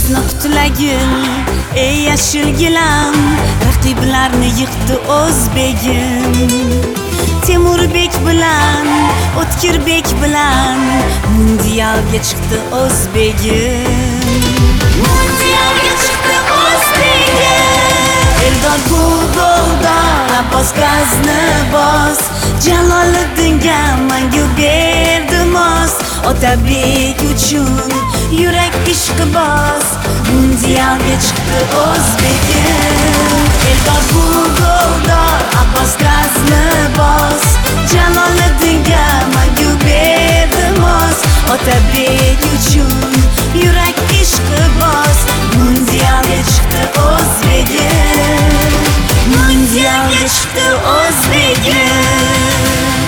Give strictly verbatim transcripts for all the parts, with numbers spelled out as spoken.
Husni qutlagin ey yashil gilam, raqiblarni yiqdi o'zbegim. Temurbek bilan O'tkirbek bilan mundialga chiqdi o'zbegim. Mundialga chiqdi o'zbegim. Eldor bu golda Abbos gazni bos, Jaloliddinga mangu berdi mos. Otabek uchun yurak ishqi bos, mundialga chiqdi o'zbegim. Eldor bu golda Abbos gazni bos, Jaloliddinga mangu berdi mos. Otabek uchun yurak ishqi bos, mundialga chiqdi o'zbegim. Mundialga chiqdi o'zbegim.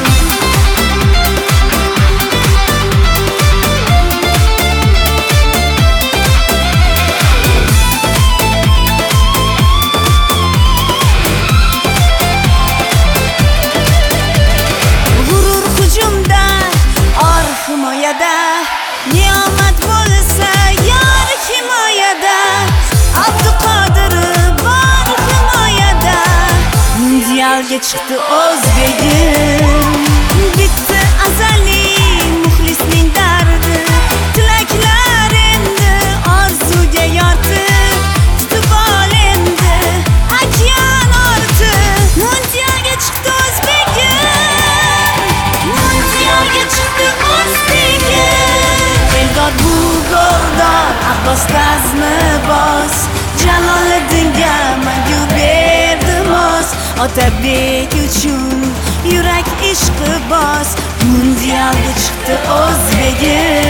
Niyomat bo'lsa yor himoyada, Abduqodir bor himoyada. Mundialga chiqdi o'zbegim. Bitti azaliy muxlisning dardi, tilaklar endi orzuga yortib, tutib ol endi okean ortib. Mundialga chiqdi o'zbegim. Mundialga chiqdi o'zbegim. Eldor bu golda Abbos gazni bos, Jaloliddinga mangu berdi mos. Otabek uchun yurak ishqi bos, mundialga chiqdi o'zbegim.